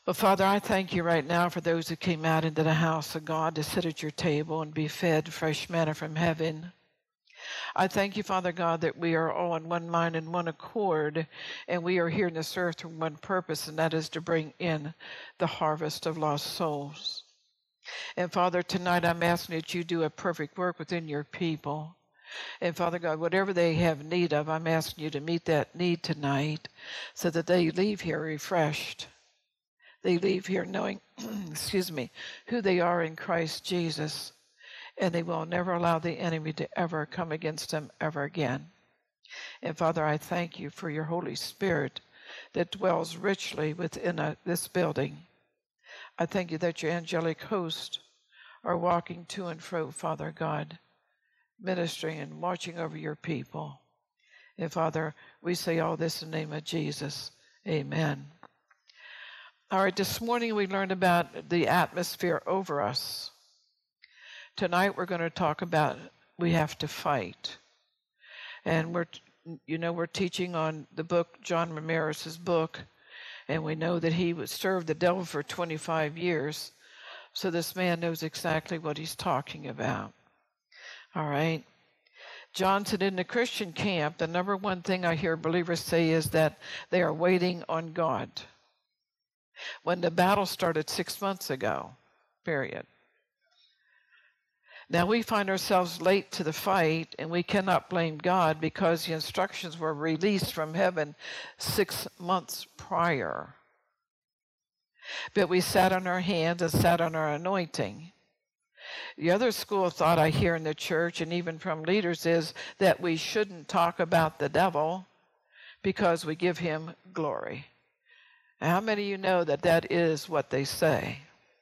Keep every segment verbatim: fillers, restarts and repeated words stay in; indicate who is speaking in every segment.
Speaker 1: Well, Father, I thank you right now for those who came out into the house of God to sit at your table and be fed fresh manna from heaven. I thank you, Father God, that we are all in one mind and one accord, and we are here in this earth for one purpose, and that is to bring in the harvest of lost souls. And Father, tonight I'm asking that you do a perfect work within your people. And Father God, whatever they have need of, I'm asking you to meet that need tonight so that they leave here refreshed. They leave here knowing, excuse me, who they are in Christ Jesus, and they will never allow the enemy to ever come against them ever again. And Father, I thank you for your Holy Spirit that dwells richly within a, this building. I thank you that your angelic host are walking to and fro, Father God, ministering and watching over your people. And Father, we say all this in the name of Jesus. Amen. All right, this morning we learned about the atmosphere over us. Tonight we're going to talk about we have to fight. And we're, you know, we're teaching on the book, John Ramirez's book, and we know that he served the devil for twenty-five years. So this man knows exactly what he's talking about. All right. John said in the Christian camp, the number one thing I hear believers say is that they are waiting on God. When the battle started six months ago, period. Now we find ourselves late to the fight, and we cannot blame God because the instructions were released from heaven six months prior. But we sat on our hands and sat on our anointing. The other school of thought I hear in the church, and even from leaders, is that we shouldn't talk about the devil because we give him glory. How many of you know that that is what they say?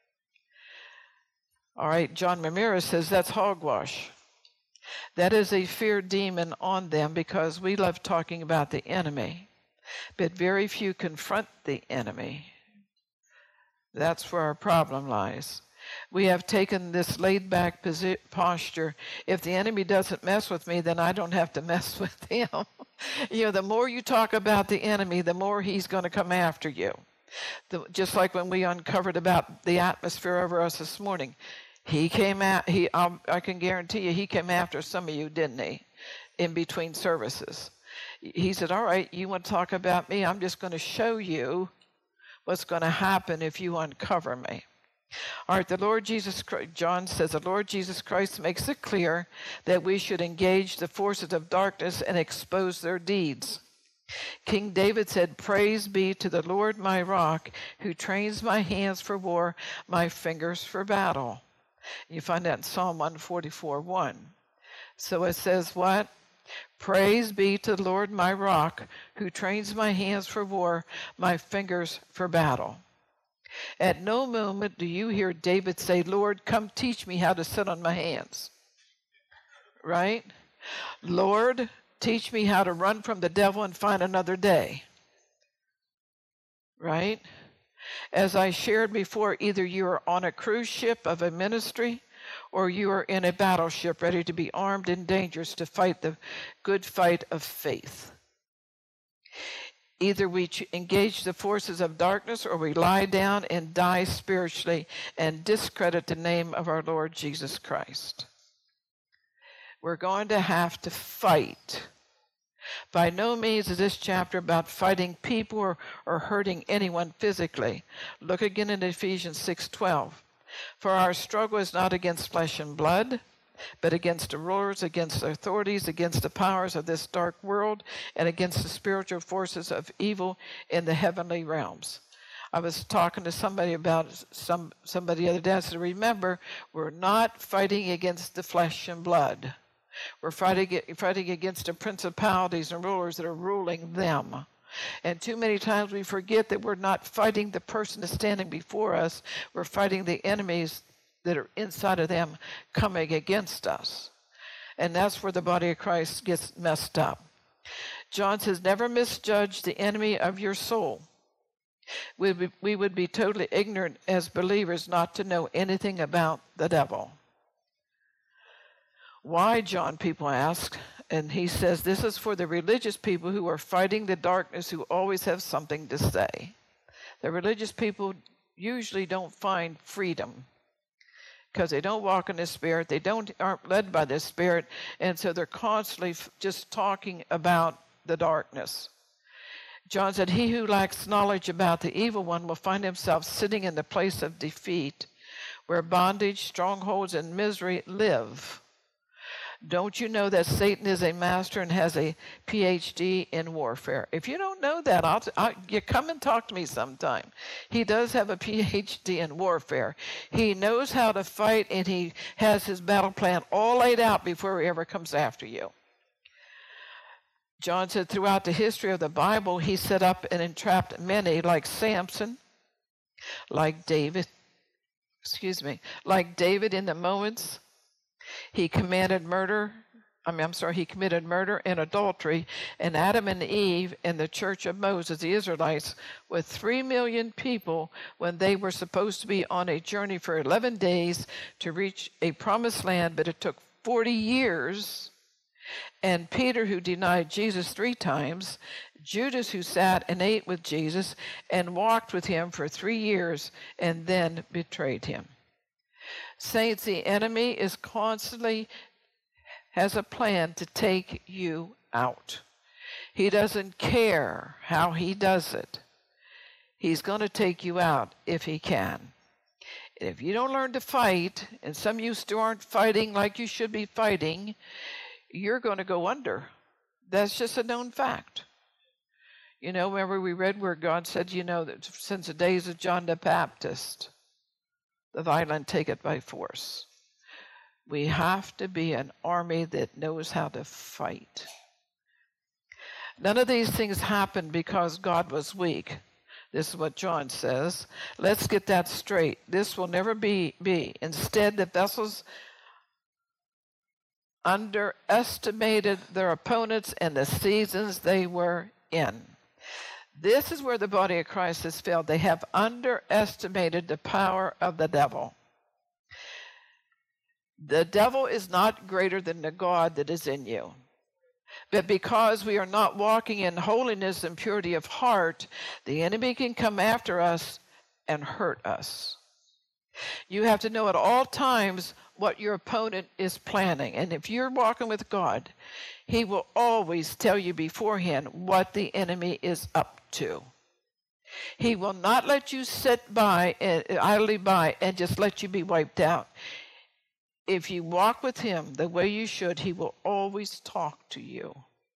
Speaker 1: All right, John Ramirez says that's hogwash. That is a fear demon on them because we love talking about the enemy, but very few confront the enemy. That's where our problem lies. We have taken this laid-back posture. If the enemy doesn't mess with me, then I don't have to mess with him. You know, the more you talk about the enemy, the more he's going to come after you. The, just like when we uncovered about the atmosphere over us this morning. He came out, he, um, I can guarantee you, he came after some of you, didn't he, in between services. He said, all right, you want to talk about me? I'm just going to show you what's going to happen if you uncover me. All right, the Lord Jesus Christ, John says, the Lord Jesus Christ makes it clear that we should engage the forces of darkness and expose their deeds. King David said, praise be to the Lord my rock, who trains my hands for war, my fingers for battle. You find that in Psalm one forty-four, one. So it says what? Praise be to the Lord my rock, who trains my hands for war, my fingers for battle. At no moment do you hear David say, Lord, come teach me how to sit on my hands. Right? Lord, teach me how to run from the devil and find another day. Right? As I shared before, either you are on a cruise ship of a ministry or you are in a battleship ready to be armed and dangerous to fight the good fight of faith. Either we engage the forces of darkness or we lie down and die spiritually and discredit the name of our Lord Jesus Christ. We're going to have to fight. By no means is this chapter about fighting people or, or hurting anyone physically. Look again in Ephesians six twelve. For our struggle is not against flesh and blood, but against the rulers, against the authorities, against the powers of this dark world, and against the spiritual forces of evil in the heavenly realms. I was talking to somebody about some somebody the other day. I said, remember, we're not fighting against the flesh and blood. We're fighting, fighting against the principalities and rulers that are ruling them. And too many times we forget that we're not fighting the person that's standing before us. We're fighting the enemies that are inside of them coming against us. And that's where the body of Christ gets messed up. John says, never misjudge the enemy of your soul. We would, we would be totally ignorant as believers not to know anything about the devil. Why, John, people ask, and he says, this is for the religious people who are fighting the darkness, who always have something to say. The religious people usually don't find freedom because they don't walk in the Spirit. They don't aren't led by the Spirit, and so they're constantly f- just talking about the darkness. John said, he who lacks knowledge about the evil one will find himself sitting in the place of defeat, where bondage, strongholds, and misery live. Don't you know that Satan is a master and has a P H D in warfare? If you don't know that, I'll, I'll, you come and talk to me sometime. He does have a P H D in warfare. He knows how to fight, and he has his battle plan all laid out before he ever comes after you. John said throughout the history of the Bible, he set up and entrapped many, like Samson, like David, excuse me, like David in the moments. He commanded murder, I mean, I'm sorry, he committed murder and adultery, and Adam and Eve in the church of Moses, the Israelites, with three million people when they were supposed to be on a journey for eleven days to reach a promised land, but it took forty years. And Peter, who denied Jesus three times, Judas, who sat and ate with Jesus and walked with him for three years and then betrayed him. Saints, the enemy is constantly has a plan to take you out. He doesn't care how he does it. He's going to take you out if he can. If you don't learn to fight, and some of you still aren't fighting like you should be fighting, you're going to go under. That's just a known fact. You know, remember we read where God said, you know, that since the days of John the Baptist, the violent take it by force. We have to be an army that knows how to fight. None of these things happened because God was weak. This is what John says. Let's get that straight. This will never be. be. Instead, the vessels underestimated their opponents and the seasons they were in. This is where the body of Christ has failed. They have underestimated the power of the devil. The devil is not greater than the God that is in you. But because we are not walking in holiness and purity of heart, the enemy can come after us and hurt us. You have to know at all times what your opponent is planning. And if you're walking with God, he will always tell you beforehand what the enemy is up to. He will not let you sit by, and idly by, and just let you be wiped out. If you walk with him the way you should, he will always talk to you.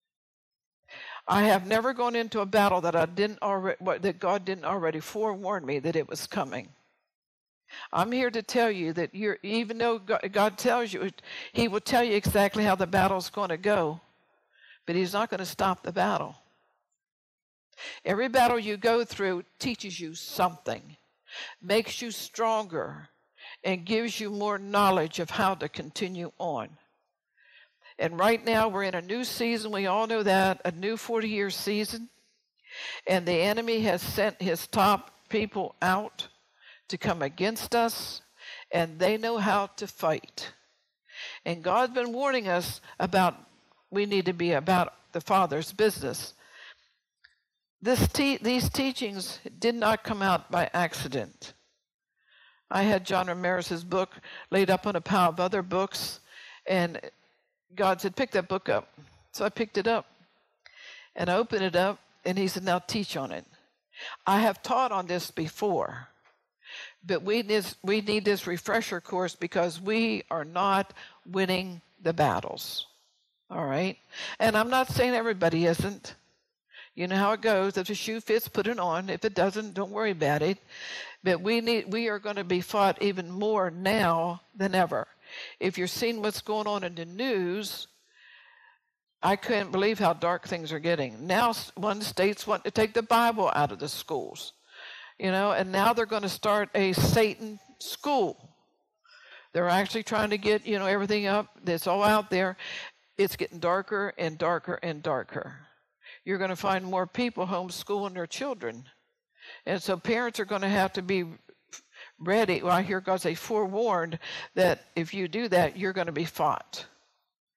Speaker 1: I have never gone into a battle that I didn't already, that God didn't already forewarn me that it was coming. I'm here to tell you that you're, even though God, God tells you, he will tell you exactly how the battle's going to go, but he's not going to stop the battle. Every battle you go through teaches you something, makes you stronger, and gives you more knowledge of how to continue on. And right now we're in a new season. We all know that, a new forty-year season. And the enemy has sent his top people out to come against us, and they know how to fight. And God's been warning us about we need to be about the Father's business. This te- these teachings did not come out by accident. I had John Ramirez's book laid up on a pile of other books, and God said, pick that book up. So I picked it up, and I opened it up, and he said, now teach on it. I have taught on this before, but we need, we need this refresher course because we are not winning the battles, all right? And I'm not saying everybody isn't. You know how it goes. If the shoe fits, put it on. If it doesn't, don't worry about it. But we need, we are going to be fought even more now than ever. If you're seeing what's going on in the news, I couldn't believe how dark things are getting. Now one states want to take the Bible out of the schools, you know, and now they're going to start a Satan school. They're actually trying to get, you know, everything up. It's all out there. It's getting darker and darker and darker. You're going to find more people homeschooling their children. And so parents are going to have to be ready. Well, I hear God say, forewarned that if you do that, you're going to be fought.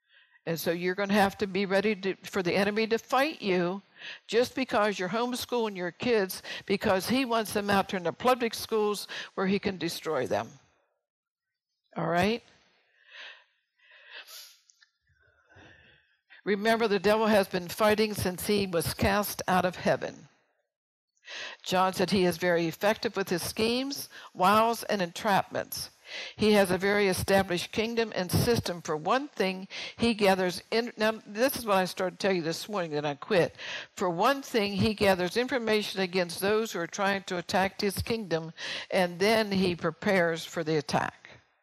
Speaker 1: And so you're going to have to be ready to, for the enemy to fight you just because you're homeschooling your kids, because he wants them out in the public schools where he can destroy them. All right? Remember, the devil has been fighting since he was cast out of heaven. John said he is very effective with his schemes, wiles, and entrapments. He has a very established kingdom and system. For one thing, he gathers in. Now, this is what I started to tell you this morning, then I quit. For one thing, he gathers information against those who are trying to attack his kingdom, and then he prepares for the attack.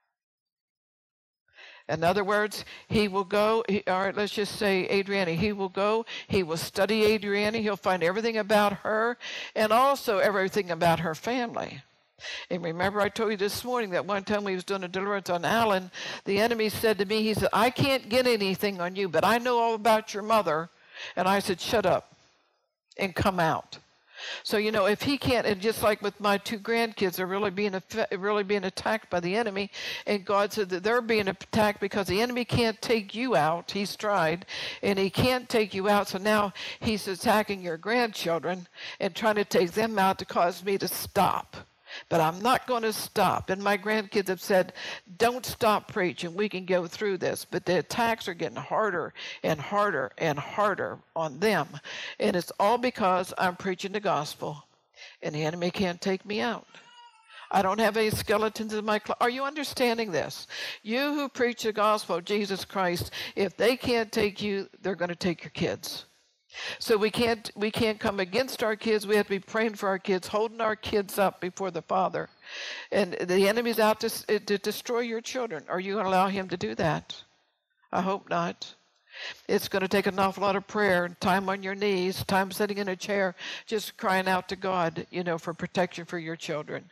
Speaker 1: In other words, he will go, he, all right, let's just say Adriana, he will go, he will study Adriana, he'll find everything about her, and also everything about her family. And remember, I told you this morning that one time we was doing a deliverance on Alan, the enemy said to me, he said, I can't get anything on you, but I know all about your mother. And I said, shut up and come out. So, you know, if he can't, and just like with my two grandkids, they're really being, really being attacked by the enemy, and God said that they're being attacked because the enemy can't take you out. He's tried, and he can't take you out, so now he's attacking your grandchildren and trying to take them out to cause me to stop. But I'm not going to stop. And my grandkids have said, don't stop preaching. We can go through this. But the attacks are getting harder and harder and harder on them. And it's all because I'm preaching the gospel. And the enemy can't take me out. I don't have any skeletons in my closet. Are you understanding this? You who preach the gospel of Jesus Christ, if they can't take you, they're going to take your kids. So we can't we can't come against our kids. We have to be praying for our kids, holding our kids up before the Father. And the enemy's out to, to destroy your children. Are you going to allow him to do that? I hope not. It's going to take an awful lot of prayer, time on your knees, time sitting in a chair, just crying out to God, you know, for protection for your children.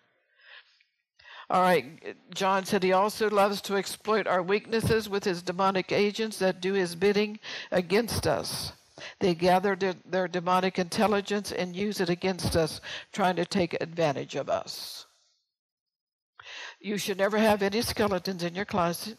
Speaker 1: All right, John said he also loves to exploit our weaknesses with his demonic agents that do his bidding against us. They gather their demonic intelligence and use it against us, trying to take advantage of us. You should never have any skeletons in your closet.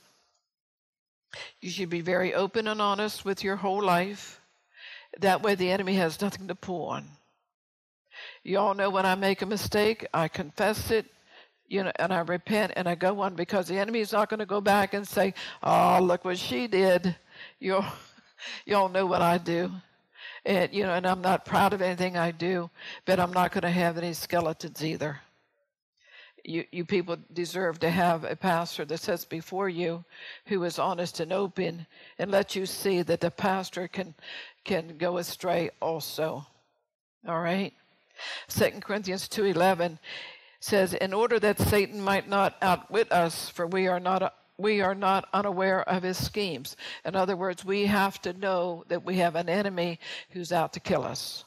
Speaker 1: You should be very open and honest with your whole life. That way the enemy has nothing to pull on. You all know when I make a mistake, I confess it, you know, and I repent and I go on, because the enemy is not going to go back and say, oh, look what she did. You'll... You all know what I do, and you know, and I'm not proud of anything I do, but I'm not going to have any skeletons either. You, you people deserve to have a pastor that sits before you who is honest and open, and let you see that the pastor can can go astray also. All right. Second Corinthians two eleven says, "In order that Satan might not outwit us, for we are not." We are not unaware of his schemes. In other words, we have to know that we have an enemy who's out to kill us.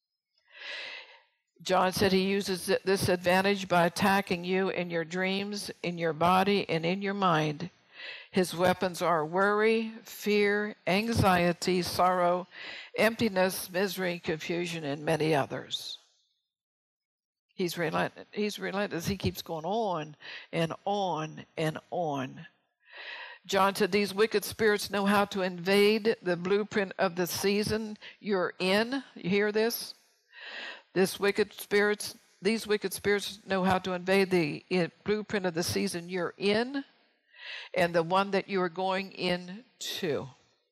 Speaker 1: John said he uses this advantage by attacking you in your dreams, in your body, and in your mind. His weapons are worry, fear, anxiety, sorrow, emptiness, misery, confusion, and many others. He's relentless. He's relentless. He keeps going on and on and on. John said these wicked spirits know how to invade the blueprint of the season you're in. You hear this? This wicked spirits, these wicked spirits know how to invade the blueprint of the season you're in and the one that you are going into.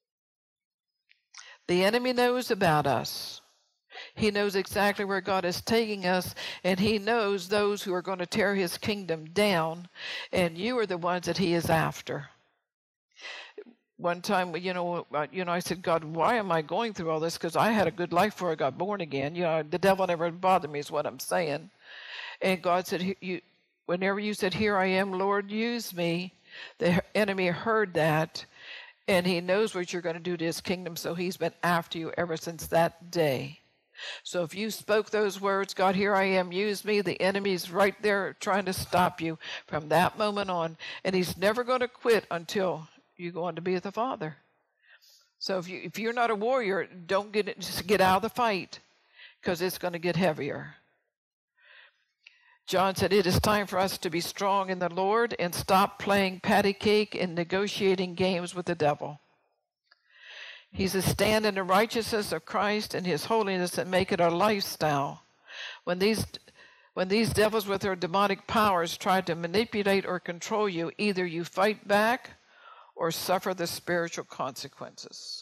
Speaker 1: The enemy knows about us. He knows exactly where God is taking us, and he knows those who are going to tear his kingdom down, and you are the ones that he is after. One time, you know, you know, I said, God, why am I going through all this? Because I had a good life before I got born again. You know, the devil never bothered me is what I'm saying. And God said, you, whenever you said, here I am, Lord, use me, the enemy heard that, and he knows what you're going to do to his kingdom, so he's been after you ever since that day. So if you spoke those words, God, here I am, use me, the enemy's right there trying to stop you from that moment on. And he's never going to quit until you go on to be with the Father. So if, you, if you're not a warrior, don't get it, just get out of the fight, because it's going to get heavier. John said, it is time for us to be strong in the Lord and stop playing patty cake and negotiating games with the devil. He's to stand in the righteousness of Christ and his holiness and make it a lifestyle. When these when these devils with their demonic powers try to manipulate or control you, either you fight back or suffer the spiritual consequences.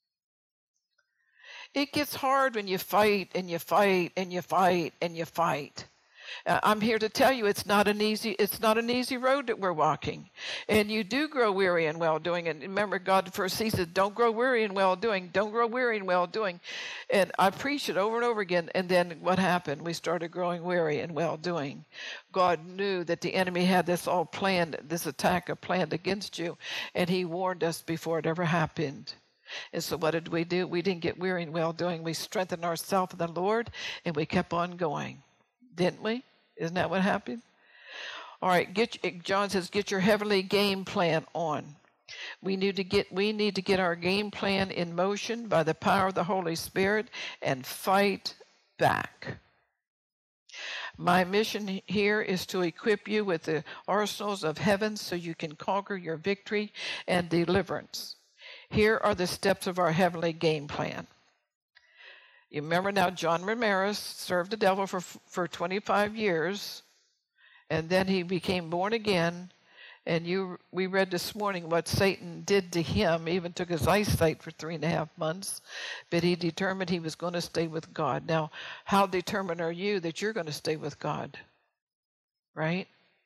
Speaker 1: It gets hard when you fight and you fight and you fight and you fight. Uh, I'm here to tell you it's not an easy it's not an easy road that we're walking. And you do grow weary in well-doing. And remember, God first he said, don't grow weary in well-doing. Don't grow weary in well-doing. And I preached it over and over again. And then what happened? We started growing weary in well-doing. God knew that the enemy had this all planned, this attack planned against you. And he warned us before it ever happened. And so what did we do? We didn't get weary in well-doing. We strengthened ourselves in the Lord, and we kept on going. Didn't we? Isn't that what happened? All right, get, John says, get your heavenly game plan on. We need to get we need to get our game plan in motion by the power of the Holy Spirit and fight back. My mission here is to equip you with the arsenals of heaven so you can conquer your victory and deliverance. Here are the steps of our heavenly game plan. You remember now, John Ramirez served the devil for for twenty-five years, and then he became born again. And you, we read this morning what Satan did to him, even took his eyesight for three and a half months, but he determined he was going to stay with God. Now, how determined are you that you're going to stay with God? Right?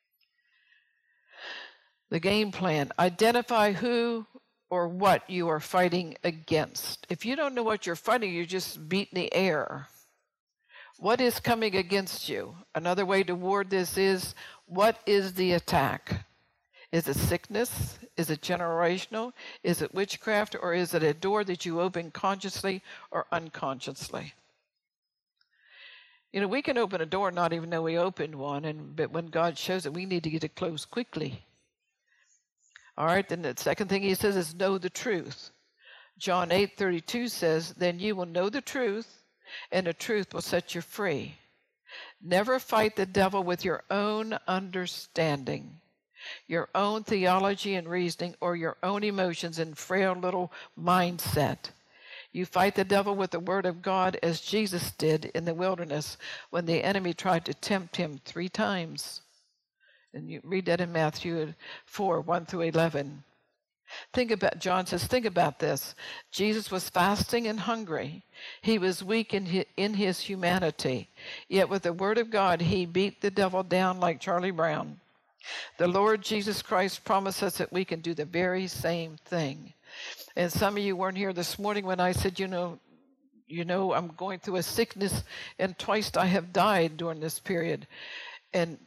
Speaker 1: The game plan. Identify who or what you are fighting against. If you don't know what you're fighting, you're just beating the air. What is coming against you? Another way to word this is, what is the attack? Is it sickness? Is it generational? Is it witchcraft? Or is it a door that you open consciously or unconsciously? You know, we can open a door and not even know we opened one, and but when God shows it, we need to get it closed quickly. All right, then the second thing he says is know the truth. John eight thirty-two says, then you will know the truth, and the truth will set you free. Never fight the devil with your own understanding, your own theology and reasoning, or your own emotions and frail little mindset. You fight the devil with the word of God as Jesus did in the wilderness when the enemy tried to tempt him three times. And you read that in Matthew four, one through eleven. Think about, John says, think about this. Jesus was fasting and hungry. He was weak in his, in his humanity. Yet with the word of God, he beat the devil down like Charlie Brown. The Lord Jesus Christ promised us that we can do the very same thing. And some of you weren't here this morning when I said, you know, you know, I'm going through a sickness, and twice I have died during this period. And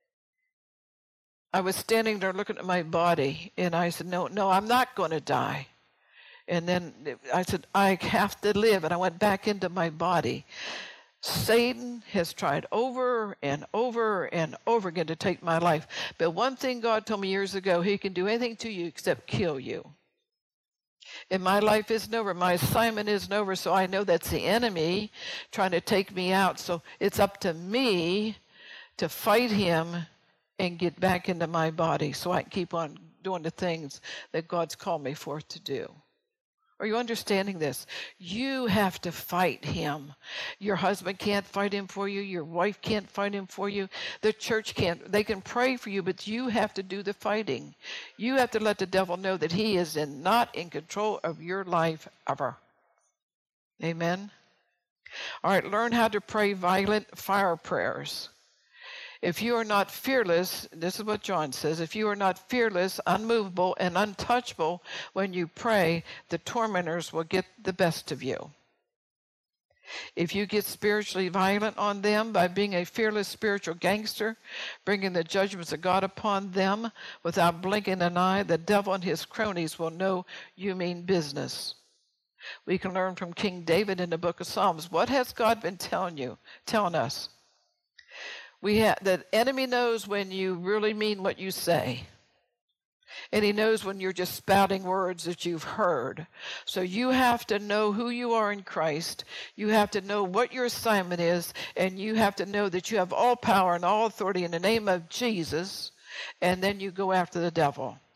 Speaker 1: I was standing there looking at my body, and I said, no, no, I'm not going to die. And then I said, I have to live. And I went back into my body. Satan has tried over and over and over again to take my life. But one thing God told me years ago, he can do anything to you except kill you. And my life isn't over. My assignment isn't over. So I know that's the enemy trying to take me out. So it's up to me to fight him and get back into my body so I can keep on doing the things that God's called me for to do. Are you understanding this? You have to fight him. Your husband can't fight him for you. Your wife can't fight him for you. The church can't. They can pray for you, but you have to do the fighting. You have to let the devil know that he is in, not in control of your life ever. Amen? All right, learn how to pray violent fire prayers. If you are not fearless, this is what John says, if you are not fearless, unmovable, and untouchable when you pray, the tormentors will get the best of you. If you get spiritually violent on them by being a fearless spiritual gangster, bringing the judgments of God upon them without blinking an eye, the devil and his cronies will know you mean business. We can learn from King David in the book of Psalms. What has God been telling you, telling us? We have, the enemy knows when you really mean what you say. And he knows when you're just spouting words that you've heard. So you have to know who you are in Christ. You have to know what your assignment is. And you have to know that you have all power and all authority in the name of Jesus. And then you go after the devil.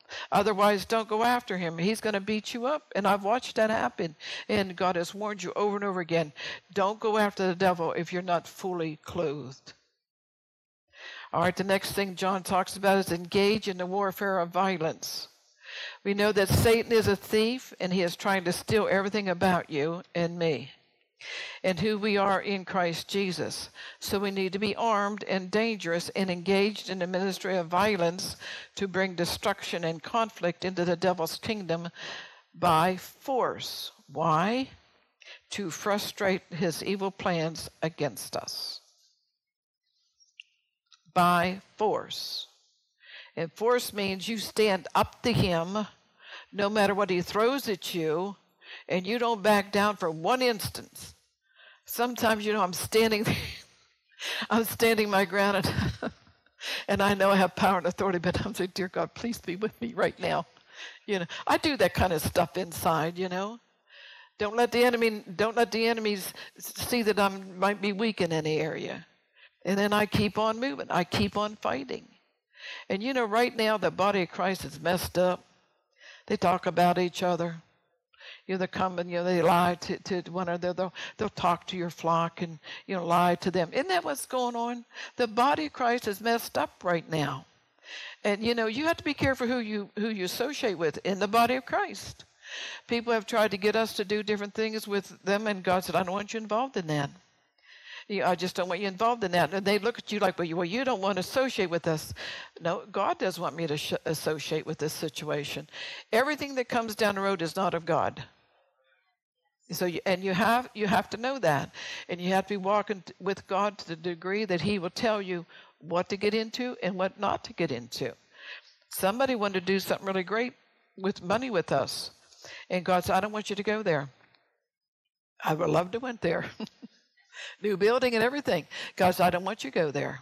Speaker 1: Otherwise, don't go after him. He's going to beat you up. And I've watched that happen. And God has warned you over and over again. Don't go after the devil if you're not fully clothed. All right, the next thing John talks about is engage in the warfare of violence. We know that Satan is a thief, and he is trying to steal everything about you and me and who we are in Christ Jesus. So we need to be armed and dangerous and engaged in the ministry of violence to bring destruction and conflict into the devil's kingdom by force. Why? To frustrate his evil plans against us. By force. And force means you stand up to him no matter what he throws at you, and you don't back down for one instant. Sometimes, you know, I'm standing there, I'm standing my ground, and, and I know I have power and authority, but I'm saying, dear God, please be with me right now. You know, I do that kind of stuff inside, you know. Don't let the enemy, don't let the enemies see that I might be weak in any area. And then I keep on moving. I keep on fighting. And, you know, right now the body of Christ is messed up. They talk about each other. You know, they come and, you know, they lie to, to one another. They'll, they'll talk to your flock and, you know, lie to them. Isn't that what's going on? The body of Christ is messed up right now. And, you know, you have to be careful who you, who you associate with in the body of Christ. People have tried to get us to do different things with them, and God said, I don't want you involved in that. I just don't want you involved in that. And they look at you like, well, you, well, you don't want to associate with us. No, God does want me to sh- associate with this situation. Everything that comes down the road is not of God. So, you, and you have you have to know that. And you have to be walking t- with God to the degree that he will tell you what to get into and what not to get into. Somebody wanted to do something really great with money with us. And God said, I don't want you to go there. I would love to went there. New building and everything. God said, I don't want you to go there.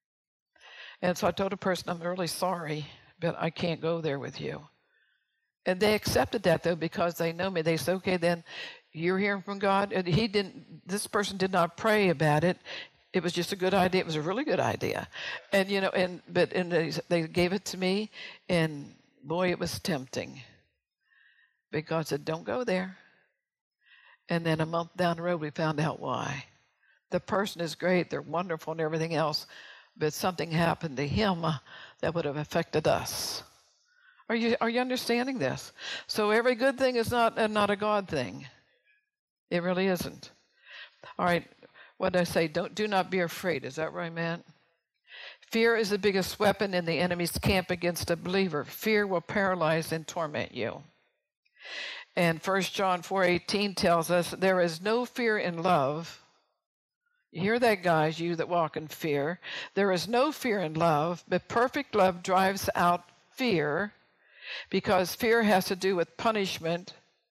Speaker 1: And so I told a person, I'm really sorry, but I can't go there with you. And they accepted that, though, because they know me. They said, okay, then you're hearing from God. And he didn't, this person did not pray about it. It was just a good idea. It was a really good idea. And, you know, and, but, and they, they gave it to me, and boy, it was tempting. But God said, don't go there. And then a month down the road, we found out why. The person is great, they're wonderful and everything else, but something happened to him uh, that would have affected us. Are you are you understanding this? So every good thing is not uh, not a God thing. It really isn't. All right, what did I say? Don't do not be afraid. Is that right, man? Fear is the biggest weapon in the enemy's camp against a believer. Fear will paralyze and torment you. And First John four eighteen tells us, there is no fear in love. You hear that, guys, you that walk in fear. There is no fear in love, but perfect love drives out fear, because fear has to do with punishment,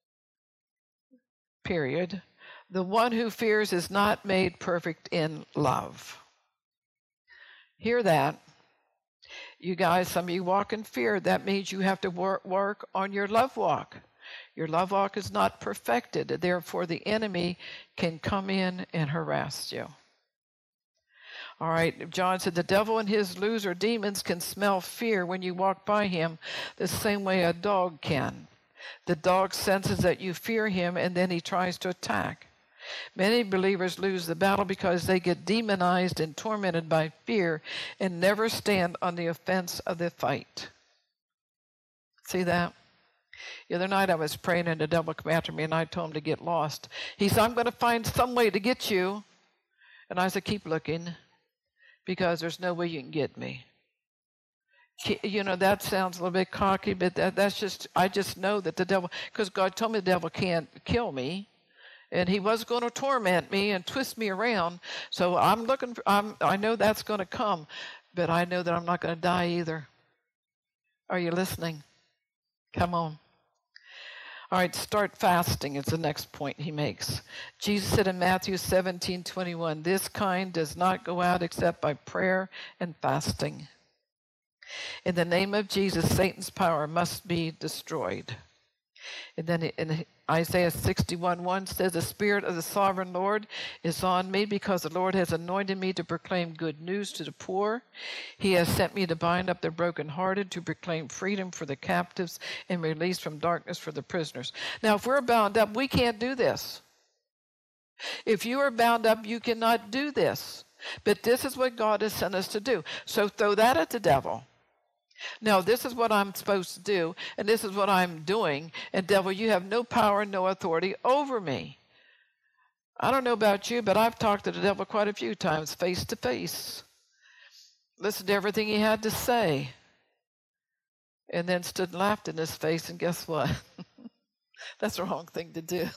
Speaker 1: period. The one who fears is not made perfect in love. Hear that. You guys, some of you walk in fear. That means you have to work, work on your love walk. Your love walk is not perfected. Therefore, the enemy can come in and harass you. All right, John said, the devil and his loser demons can smell fear when you walk by him the same way a dog can. The dog senses that you fear him, and then he tries to attack. Many believers lose the battle because they get demonized and tormented by fear and never stand on the offense of the fight. See that? The other night I was praying and the devil came after me, and I told him to get lost. He said, I'm going to find some way to get you. And I said, keep looking, because there's no way you can get me. You know, that sounds a little bit cocky, but that, that's just, I just know that the devil, because God told me the devil can't kill me. And he was going to torment me and twist me around. So I'm looking for, I'm, I know that's going to come, but I know that I'm not going to die either. Are you listening? Come on. All right, start fasting is the next point he makes. Jesus said in Matthew seventeen twenty-one, this kind does not go out except by prayer and fasting. In the name of Jesus, Satan's power must be destroyed. And then in Isaiah sixty-one one says, the Spirit of the Sovereign Lord is on me because the Lord has anointed me to proclaim good news to the poor. He has sent me to bind up the brokenhearted, to proclaim freedom for the captives and release from darkness for the prisoners. Now, if we're bound up, we can't do this. If you are bound up, you cannot do this. But this is what God has sent us to do. So throw that at the devil. Now, this is what I'm supposed to do, and this is what I'm doing, and devil, you have no power, no authority over me. I don't know about you, but I've talked to the devil quite a few times, face to face. Listened to everything he had to say, and then stood and laughed in his face, and guess what? That's the wrong thing to do.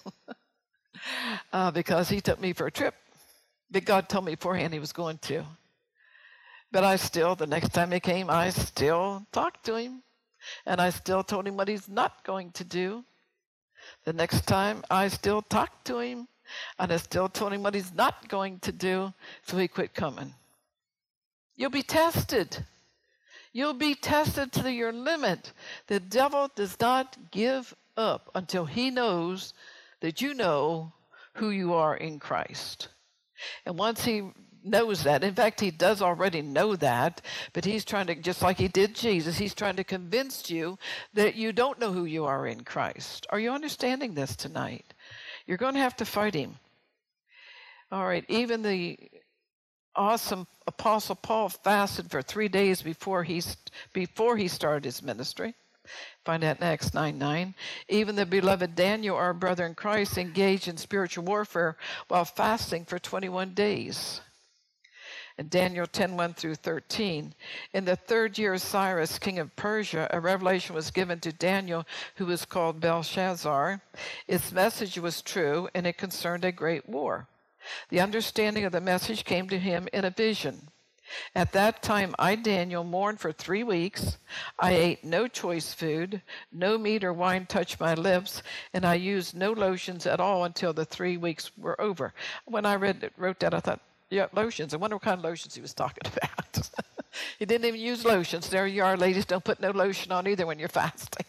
Speaker 1: uh, because he took me for a trip that God told me beforehand he was going to. But I still, the next time he came, I still talked to him. And I still told him what he's not going to do. The next time, I still talked to him. And I still told him what he's not going to do. So he quit coming. You'll be tested. You'll be tested to your limit. The devil does not give up until he knows that you know who you are in Christ. And once he knows that, in fact, he does already know that, but he's trying to, just like he did Jesus, he's trying to convince you that you don't know who you are in Christ. Are you understanding this tonight? You're going to have to fight him. All right, even the awesome Apostle Paul fasted for three days before he, before he started his ministry. Find that in Acts nine nine. Even the beloved Daniel, our brother in Christ, engaged in spiritual warfare while fasting for twenty-one days. And Daniel ten one through thirteen. In the third year of Cyrus, king of Persia, a revelation was given to Daniel, who was called Belshazzar. Its message was true, and it concerned a great war. The understanding of the message came to him in a vision. At that time, I, Daniel, mourned for three weeks. I ate no choice food, no meat or wine touched my lips, and I used no lotions at all until the three weeks were over. When I read wrote that, I thought, yeah, lotions. I wonder what kind of lotions he was talking about. He didn't even use lotions. There you are, ladies. Don't put no lotion on either when you're fasting.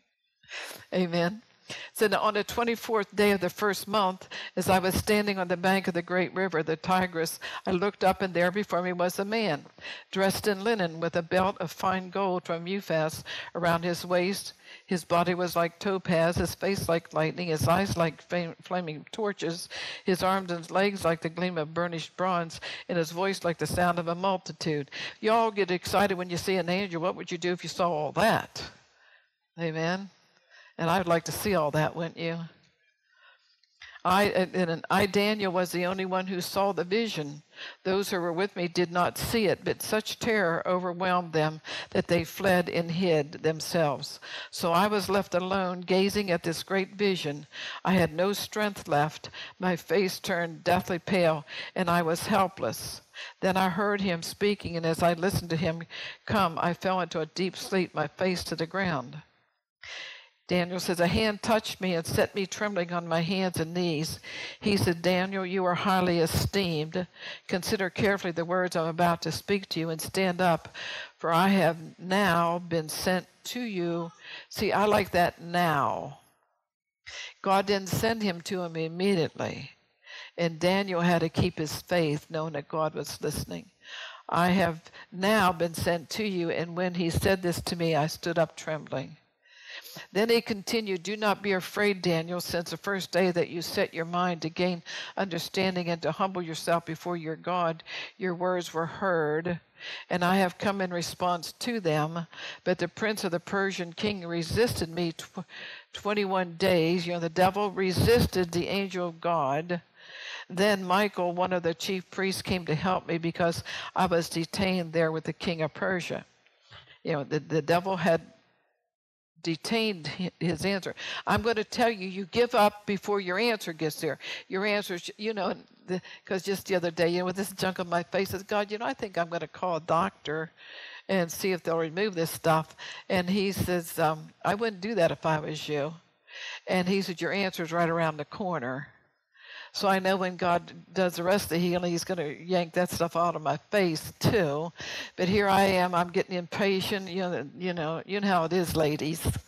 Speaker 1: Amen. So on the twenty-fourth day of the first month, as I was standing on the bank of the great river, the Tigris, I looked up, and there before me was a man, dressed in linen, with a belt of fine gold from Uphaz around his waist. His body was like topaz, his face like lightning, his eyes like flaming torches, his arms and legs like the gleam of burnished bronze, and his voice like the sound of a multitude. You all get excited when you see an angel. What would you do if you saw all that? Amen. And I would like to see all that, wouldn't you? I, and I, Daniel, was the only one who saw the vision. Those who were with me did not see it, but such terror overwhelmed them that they fled and hid themselves. So I was left alone, gazing at this great vision. I had no strength left. My face turned deathly pale, and I was helpless. Then I heard him speaking, and as I listened to him come, I fell into a deep sleep, my face to the ground. Daniel says, a hand touched me and set me trembling on my hands and knees. He said, Daniel, you are highly esteemed. Consider carefully the words I'm about to speak to you and stand up, for I have now been sent to you. See, I like that now. God didn't send him to him immediately. And Daniel had to keep his faith, knowing that God was listening. I have now been sent to you, and when he said this to me, I stood up trembling. Then he continued, do not be afraid, Daniel, since the first day that you set your mind to gain understanding and to humble yourself before your God, your words were heard, and I have come in response to them. But the prince of the Persian king resisted me tw- twenty-one days. You know, the devil resisted the angel of God. Then Michael, one of the chief priests, came to help me because I was detained there with the king of Persia. You know, the, the devil had detained his answer. I'm going to tell you, you give up before your answer gets there. Your answer, you know, because just the other day, you know, with this junk on my face, I said, God, you know, I think I'm going to call a doctor and see if they'll remove this stuff. And he says, um, I wouldn't do that if I was you. And he said, your answer's right around the corner. So I know when God does the rest of the healing, he's going to yank that stuff out of my face too. But here I am, I'm getting impatient. You know, you know, you know how it is, ladies.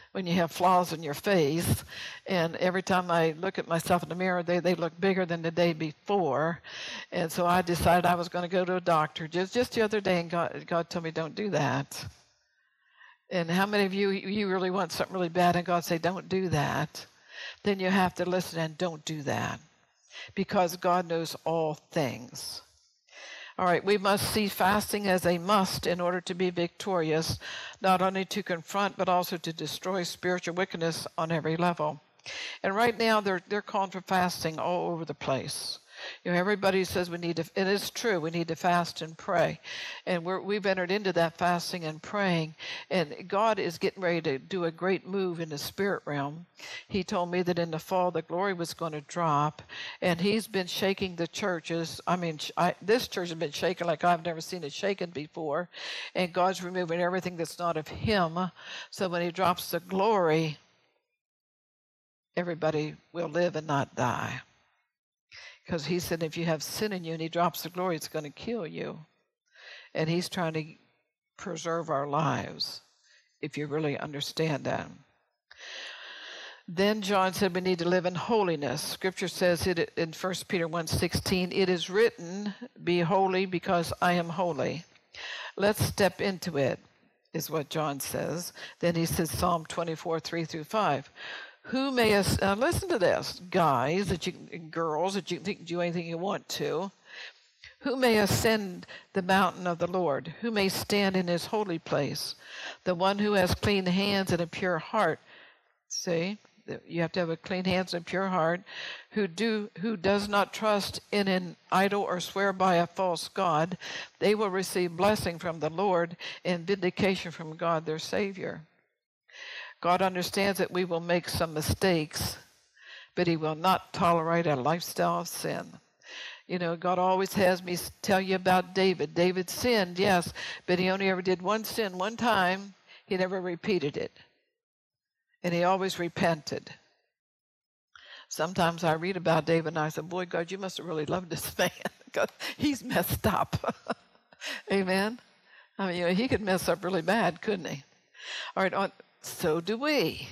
Speaker 1: when you have flaws in your face. And every time I look at myself in the mirror, they, they look bigger than the day before. And so I decided I was going to go to a doctor just, just the other day, and God, God told me, don't do that. And how many of you, you really want something really bad, and God say, don't do that? Then you have to listen and don't do that, because God knows all things. All right, we must see fasting as a must in order to be victorious, not only to confront, but also to destroy spiritual wickedness on every level. And right now, they're, they're calling for fasting all over the place. You know, everybody says we need to, it is true, we need to fast and pray. And we're, we've entered into that fasting and praying, and God is getting ready to do a great move in the spirit realm. He told me that in the fall the glory was going to drop, and he's been shaking the churches. I mean, I, this church has been shaken like I've never seen it shaken before, and God's removing everything that's not of him, so when he drops the glory, everybody will live and not die. Because he said if you have sin in you and he drops the glory, it's going to kill you. And he's trying to preserve our lives, if you really understand that. Then John said we need to live in holiness. Scripture says it in First Peter one sixteen, it is written, be holy because I am holy. Let's step into it, is what John says. Then he says Psalm twenty-four, three through five. Who may, uh, listen to this, guys, that you, girls, that you can do anything you want to. Who may ascend the mountain of the Lord? Who may stand in his holy place? The one who has clean hands and a pure heart. See, you have to have a clean hands and a pure heart. Who do who does not trust in an idol or swear by a false god. They will receive blessing from the Lord and vindication from God their Savior. God understands that we will make some mistakes, but he will not tolerate a lifestyle of sin. You know, God always has me tell you about David. David sinned, yes, but he only ever did one sin one time. He never repeated it. And he always repented. Sometimes I read about David and I said, boy, God, you must have really loved this man because he's messed up. Amen? I mean, you know, he could mess up really bad, couldn't he? All right, on. So do we.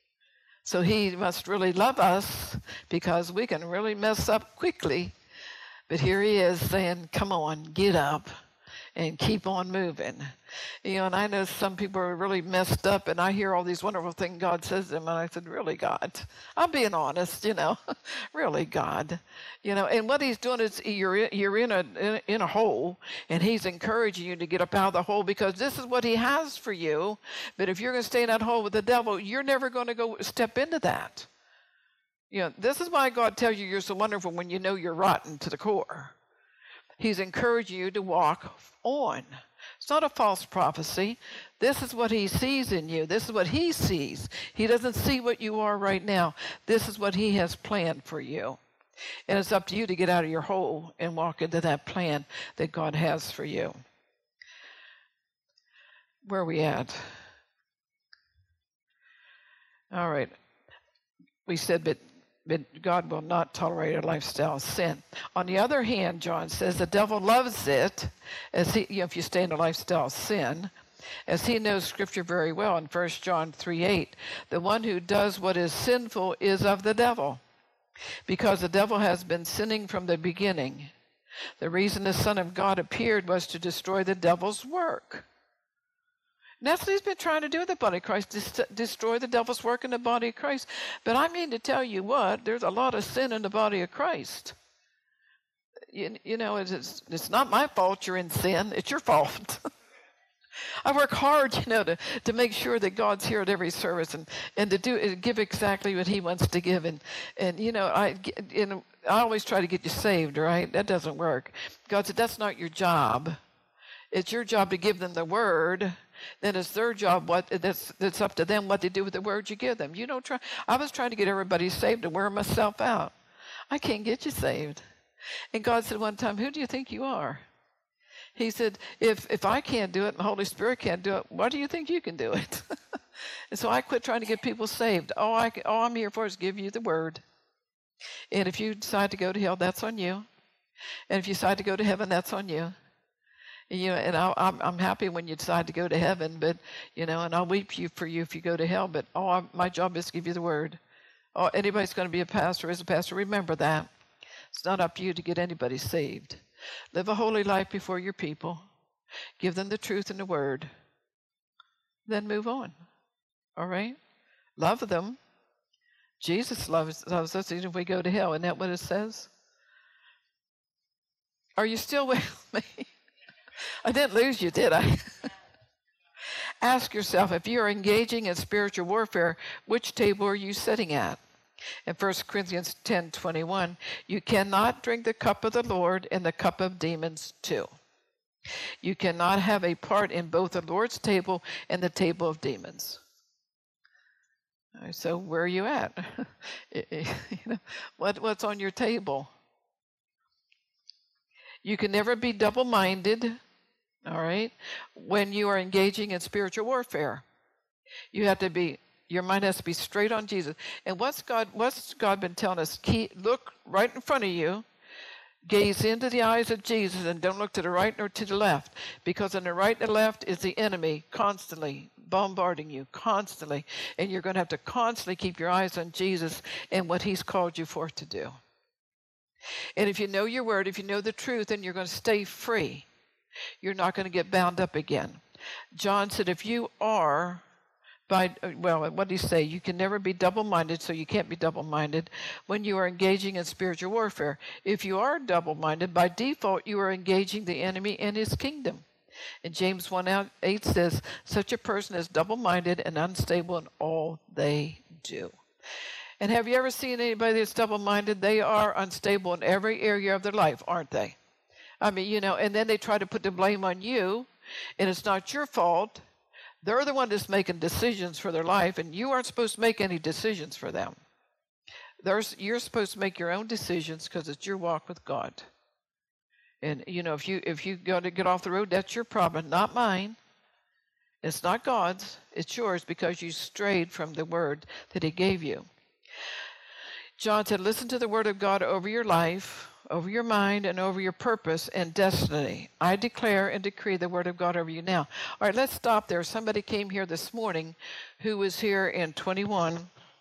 Speaker 1: So he must really love us because we can really mess up quickly. But here he is saying, come on, get up and keep on moving. You know, and I know some people are really messed up, and I hear all these wonderful things God says to them, and I said, really, God? I'm being honest, you know. Really, God? You know, and what he's doing is you're in, you're in a in, in a hole, and he's encouraging you to get up out of the hole because this is what he has for you. But if you're going to stay in that hole with the devil, you're never going to go step into that. You know, this is why God tells you you're so wonderful when you know you're rotten to the core. He's encouraging you to walk on. It's not a false prophecy. This is what he sees in you. This is what he sees. He doesn't see what you are right now. This is what he has planned for you. And it's up to you to get out of your hole and walk into that plan that God has for you. Where are we at? All right. We said that But God will not tolerate a lifestyle of sin. On the other hand, John says the devil loves it, as he, you know, if you stay in a lifestyle of sin, as he knows Scripture very well in First John three eight. The one who does what is sinful is of the devil, because the devil has been sinning from the beginning. The reason the Son of God appeared was to destroy the devil's work. And that's what he's been trying to do with the body of Christ, dis- destroy the devil's work in the body of Christ. But I mean to tell you what, there's a lot of sin in the body of Christ. You, you know, it's, it's not my fault you're in sin. It's your fault. I work hard, you know, to, to make sure that God's here at every service and, and to do give exactly what he wants to give. And, and you know, I, you know, I always try to get you saved, right? That doesn't work. God said, that's not your job. It's your job to give them the word. Then it's their job. What that's that's up to them what they do with the word you give them. You don't try. I was trying to get everybody saved to wear myself out. I can't get you saved. And God said one time, "Who do you think you are?" He said, "If if I can't do it, and the Holy Spirit can't do it, why do you think you can do it?" And so I quit trying to get people saved. All I all I'm here for is give you the word. And if you decide to go to hell, that's on you. And if you decide to go to heaven, that's on you. You know, and I'll, I'm I'm happy when you decide to go to heaven, but you know, and I'll weep you for you if you go to hell. But oh, I, my job is to give you the word. Oh, anybody's going to be a pastor is a pastor. Remember that. It's not up to you to get anybody saved. Live a holy life before your people. Give them the truth and the word. Then move on. All right? Love them. Jesus loves, loves us even if we go to hell. Isn't that what it says? Are you still with me? I didn't lose you, did I? Ask yourself, if you are engaging in spiritual warfare, which table are you sitting at? In First Corinthians ten twenty-one, you cannot drink the cup of the Lord and the cup of demons too. You cannot have a part in both the Lord's table and the table of demons. All right, so where are you at? you know, what, what's on your table? You can never be double-minded, all right, when you are engaging in spiritual warfare. You have to be, your mind has to be straight on Jesus. And what's God, what's God been telling us? Keep, look right in front of you, gaze into the eyes of Jesus, and don't look to the right nor to the left, because on the right and the left is the enemy constantly bombarding you, constantly, and you're going to have to constantly keep your eyes on Jesus and what he's called you for to do. And if you know your word, if you know the truth, then you're going to stay free. You're not going to get bound up again. John said, if you are, by, well, what did he say? You can never be double-minded, so you can't be double-minded when you are engaging in spiritual warfare. If you are double-minded, by default, you are engaging the enemy and his kingdom. And James one eight says, such a person is double-minded and unstable in all they do. And have you ever seen anybody that's double-minded? They are unstable in every area of their life, aren't they? I mean, you know, and then they try to put the blame on you, and it's not your fault. They're the one that's making decisions for their life, and you aren't supposed to make any decisions for them. There's, you're supposed to make your own decisions because it's your walk with God. And, you know, if you if you got to get off the road, that's your problem, not mine. It's not God's. It's yours because you strayed from the word that he gave you. John said, listen to the word of God over your life, over your mind, and over your purpose and destiny. I declare and decree the word of God over you now. All right, let's stop there. Somebody came here this morning who was here in twenty-one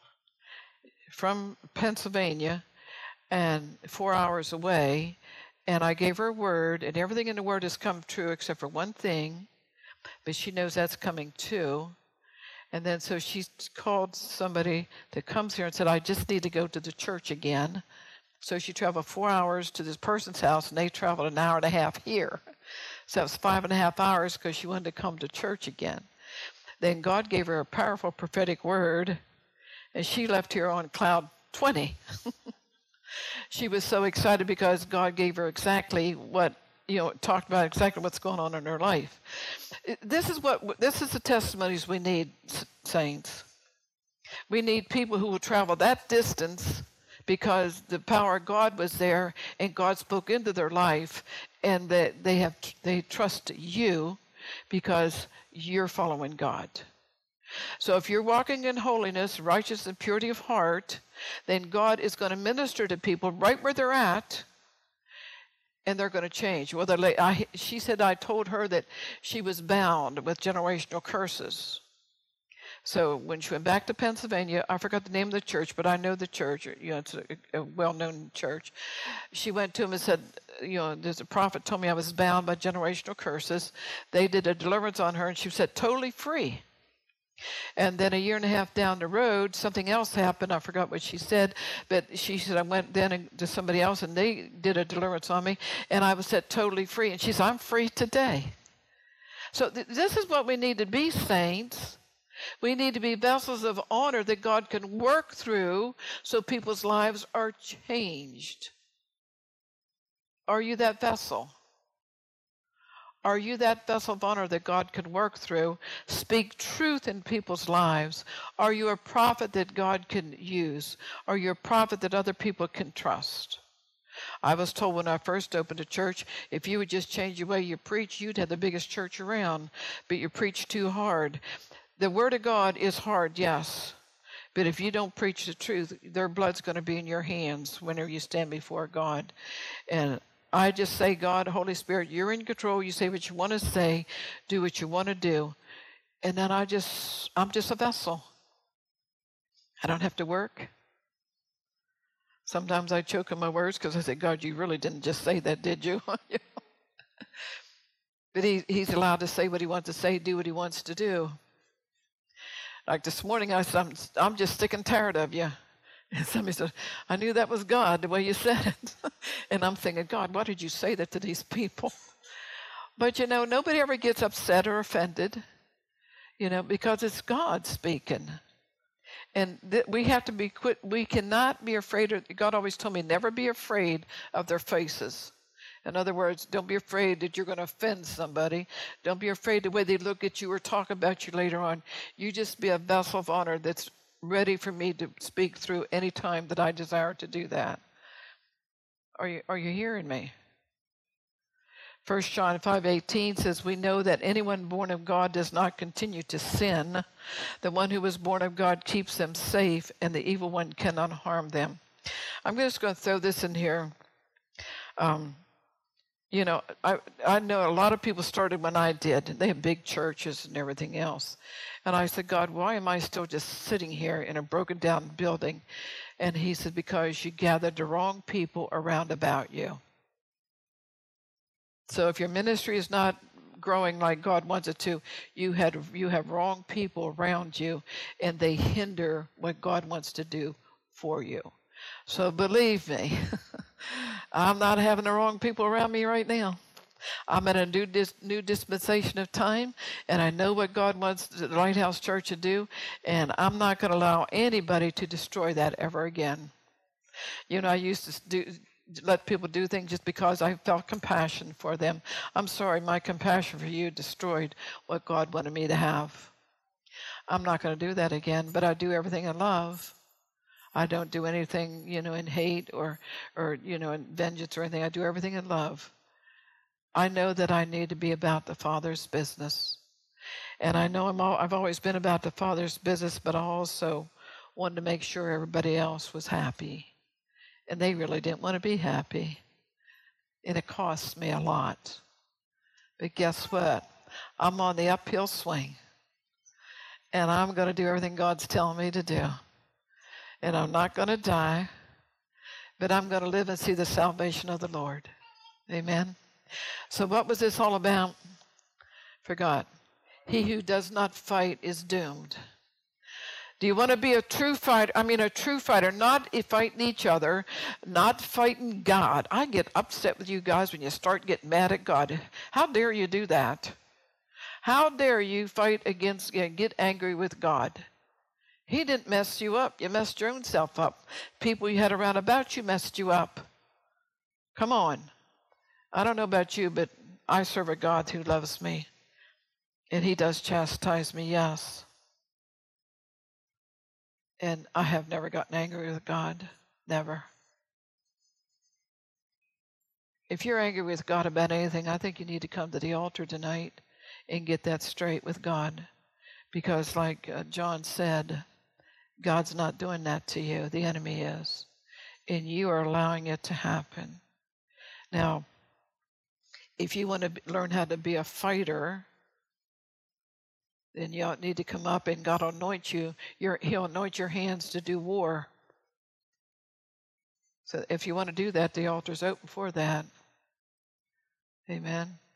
Speaker 1: from Pennsylvania and four hours away, and I gave her a word, and everything in the word has come true except for one thing, but she knows that's coming too. And then so she called somebody that comes here and said, I just need to go to the church again. So she traveled four hours to this person's house, and they traveled an hour and a half here. So it was five and a half hours because she wanted to come to church again. Then God gave her a powerful prophetic word, and she left here on cloud twenty. She was so excited because God gave her exactly what, you know, talked about exactly what's going on in her life. This is what, this is the testimonies we need, saints. We need people who will travel that distance because the power of God was there and God spoke into their life, and that they have, they trust you because you're following God. So if you're walking in holiness, righteousness, and purity of heart, then God is going to minister to people right where they're at, and they're going to change. Well, I, she said I told her that she was bound with generational curses. So when she went back to Pennsylvania, I forgot the name of the church, but I know the church. You know, it's a, a well-known church. She went to him and said, you know, there's a prophet told me I was bound by generational curses. They did a deliverance on her, and she was set totally free. And then a year and a half down the road, something else happened. I forgot what she said, but she said, I went then to somebody else, and they did a deliverance on me, and I was set totally free. And she said, I'm free today. So th- this is what we need to be, saints. We need to be vessels of honor that God can work through so people's lives are changed. Are you that vessel? Are you that vessel of honor that God can work through? Speak truth in people's lives. Are you a prophet that God can use? Are you a prophet that other people can trust? I was told when I first opened a church, if you would just change the way you preach, you'd have the biggest church around, but you preach too hard. The word of God is hard, yes, but if you don't preach the truth, their blood's going to be in your hands whenever you stand before God. And I just say, God, Holy Spirit, you're in control. You say what you want to say, do what you want to do. And then I just, I'm just a vessel. I don't have to work. Sometimes I choke on my words because I say, God, you really didn't just say that, did you? But he, he's allowed to say what he wants to say, do what he wants to do. Like this morning, I said, I'm, I'm just sick and tired of you. And somebody said, I knew that was God, the way you said it. And I'm thinking, God, why did you say that to these people? But, you know, nobody ever gets upset or offended, you know, because it's God speaking. And th- we have to be quit. We cannot be afraid of, God always told me, never be afraid of their faces. In other words, don't be afraid that you're going to offend somebody. Don't be afraid the way they look at you or talk about you later on. You just be a vessel of honor that's ready for me to speak through any time that I desire to do that. Are you, are you hearing me? First John five eighteen says, we know that anyone born of God does not continue to sin. The one who was born of God keeps them safe, and the evil one cannot harm them. I'm just going to throw this in here. Um, you know, I, I know a lot of people started when I did. They have big churches and everything else. And I said, God, why am I still just sitting here in a broken down building? And he said, because you gathered the wrong people around about you. So if your ministry is not growing like God wants it to, you had you have wrong people around you, and they hinder what God wants to do for you. So believe me, I'm not having the wrong people around me right now. I'm in a new, dis, new dispensation of time, and I know what God wants the Lighthouse Church to do, and I'm not going to allow anybody to destroy that ever again. You know, I used to do... let people do things just because I felt compassion for them. I'm sorry, my compassion for you destroyed what God wanted me to have. I'm not going to do that again, but I do everything in love. I don't do anything, you know, in hate or, or you know, in vengeance or anything. I do everything in love. I know that I need to be about the Father's business. And I know I'm all, I've always been about the Father's business, but I also wanted to make sure everybody else was happy. And they really didn't want to be happy. And it cost me a lot. But guess what? I'm on the uphill swing. And I'm going to do everything God's telling me to do. And I'm not going to die, but I'm going to live and see the salvation of the Lord. Amen? So what was this all about? Forgot. He who does not fight is doomed. Do you want to be a true fighter? I mean, a true fighter, not fighting each other, not fighting God. I get upset with you guys when you start getting mad at God. How dare you do that? How dare you fight against, you know, get angry with God? He didn't mess you up. You messed your own self up. People you had around about you messed you up. Come on. I don't know about you, but I serve a God who loves me. And he does chastise me, yes. And I have never gotten angry with God. Never. If you're angry with God about anything, I think you need to come to the altar tonight and get that straight with God. Because like uh, John said, God's not doing that to you. The enemy is. And you are allowing it to happen. Now, if you want to learn how to be a fighter, then you need to come up and God will anoint you. Your, he'll anoint your hands to do war. So if you want to do that, the altar's open for that. Amen.